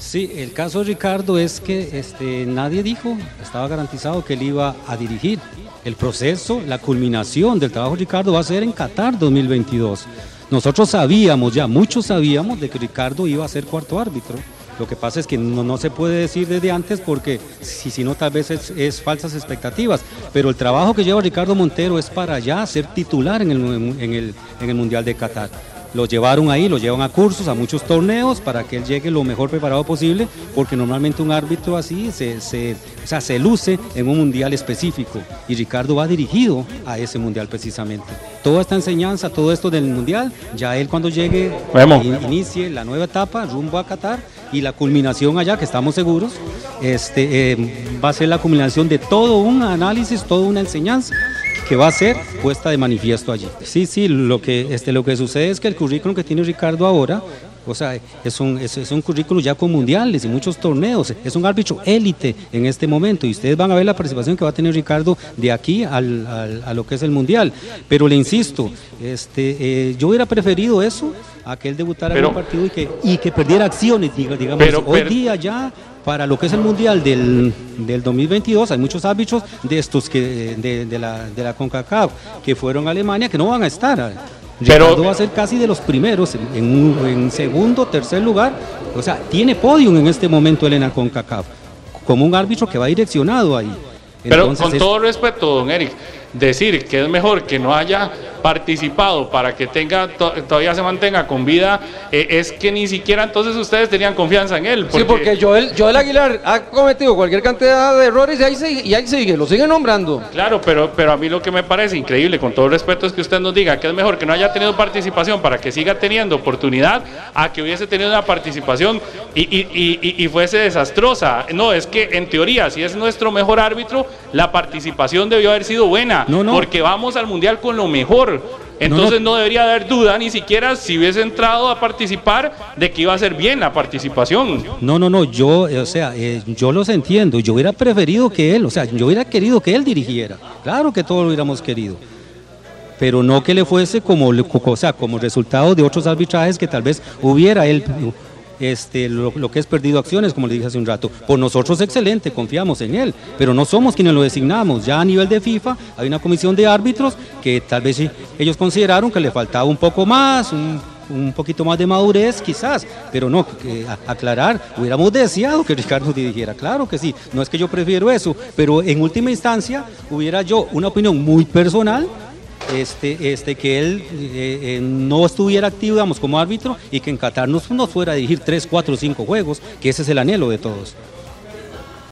Sí, el caso de Ricardo es que nadie dijo, estaba garantizado que él iba a dirigir. El proceso, la culminación del trabajo de Ricardo va a ser en Qatar 2022. Nosotros sabíamos ya, muchos sabíamos de que Ricardo iba a ser cuarto árbitro. Lo que pasa es que no se puede decir desde antes porque si no tal vez es falsas expectativas, pero el trabajo que lleva Ricardo Montero es para ya ser titular en el Mundial de Qatar. Lo llevaron ahí, lo llevan a cursos, a muchos torneos para que él llegue lo mejor preparado posible, porque normalmente un árbitro así se luce en un mundial específico y Ricardo va dirigido a ese mundial precisamente. Toda esta enseñanza, todo esto del mundial, ya él cuando llegue, inicie la nueva etapa rumbo a Qatar y la culminación allá, que estamos seguros, va a ser la culminación de todo un análisis, toda una enseñanza que va a ser puesta de manifiesto allí. Sí, lo que sucede es que el currículum que tiene Ricardo ahora, o sea, es un currículum ya con mundiales y muchos torneos, es un árbitro élite en este momento y ustedes van a ver la participación que va a tener Ricardo de aquí a lo que es el mundial. Pero le insisto, yo hubiera preferido eso a que él debutara en un partido y que perdiera acciones, digamos, hoy día ya. Para lo que es el Mundial del 2022 hay muchos árbitros de estos de la CONCACAF que fueron a Alemania que no van a estar. Ricardo va a ser casi de los primeros en segundo, tercer lugar, o sea, tiene podium en este momento él en la CONCACAF, como un árbitro que va direccionado ahí. Pero entonces, con todo respeto, don Eric, decir que es mejor que no haya participado para que todavía se mantenga con vida, es que ni siquiera entonces ustedes tenían confianza en él. Sí, porque Joel Aguilar ha cometido cualquier cantidad de errores y ahí sigue, lo siguen nombrando. Claro, pero a mí lo que me parece increíble, con todo respeto, es que usted nos diga que es mejor que no haya tenido participación para que siga teniendo oportunidad, a que hubiese tenido una participación y fuese desastrosa. No, es que en teoría, si es nuestro mejor árbitro, la participación debió haber sido buena, porque vamos al Mundial con lo mejor. Entonces no debería haber duda ni siquiera si hubiese entrado a participar de que iba a ser bien la participación. Yo los entiendo, yo hubiera preferido que él, yo hubiera querido que él dirigiera, claro que todos lo hubiéramos querido, pero no que le fuese como resultado de otros arbitrajes que tal vez hubiera él lo que es perdido acciones, como le dije hace un rato. Por nosotros excelente, confiamos en él, pero no somos quienes lo designamos. Ya a nivel de FIFA hay una comisión de árbitros que tal vez ellos consideraron que le faltaba un poco más, un poquito más de madurez quizás, pero no, aclarar, hubiéramos deseado que Ricardo dirigiera, claro que sí, no es que yo prefiero eso, pero en última instancia hubiera yo una opinión muy personal, que él no estuviera activo, digamos, como árbitro y que en Qatar nos fuera a dirigir 3, 4, 5 juegos, que ese es el anhelo de todos.